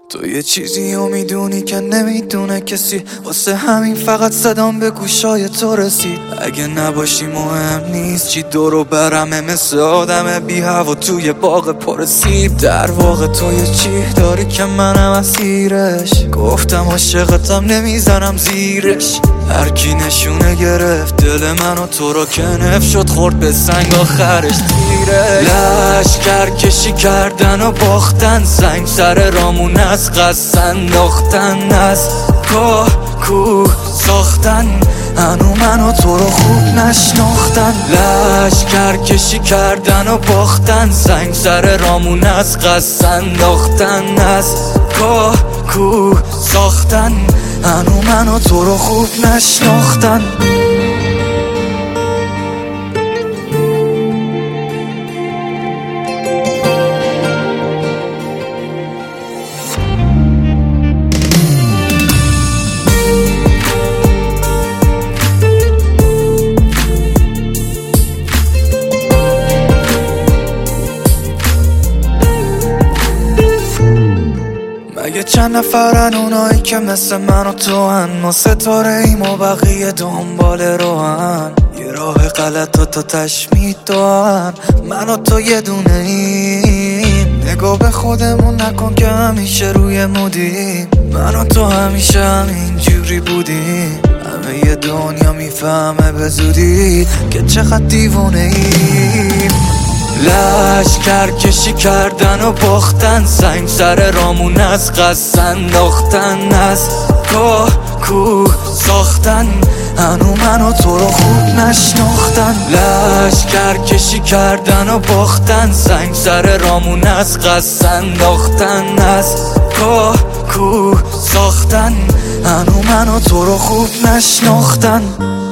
تو یه چیزی رو میدونی که نمیدونه کسی، واسه همین فقط صدام به گوشای تو رسید. اگه نباشی مهم نیست چی دورو برمه، مثل آدم بی هوا توی باغ پر سیب. در واقع تو یه چی داری که منم اسیرش، گفتم عاشقتم نمیزنم زیرش. هر کی نشونه گرفت دل منو، تو رو که نف شد خورد به سنگ آخرش تیره. لشکر کشی کردن و باختن، سنگ سر رامون از قصد انداختن، از کوه ساختن، هنو منو تو رو خوب نشناختن. لشکر کشی کردن و باختن، سنگ سر رامون از قصد انداختن، از کوه ساختن، هنو منو تو رو خوب نشناختن. مگه چند نفرن اونایی که مثل من و تو هن، ما ستاره ایم و بقیه دنبال رو هن. یه راه غلط و تو تشمید دارن، من و تو یه دونه ایم. نگاه به خودمون نکن که همیشه روی مودیم، من و تو همیشه همین جوری بودیم. همه یه دنیا میفهمه به زودی که چقدر دیوونه ایم. لشکر کشی کردن و باختن، سنگ سر رامون از قصد انداختن، از کوه ساختن، هنو منو تو رو خوب نشناختن. لشکر کشی کردن و باختن، سنگ سر رامون از قصد انداختن، از کوه ساختن، هنو منو تو رو خوب نشناختن.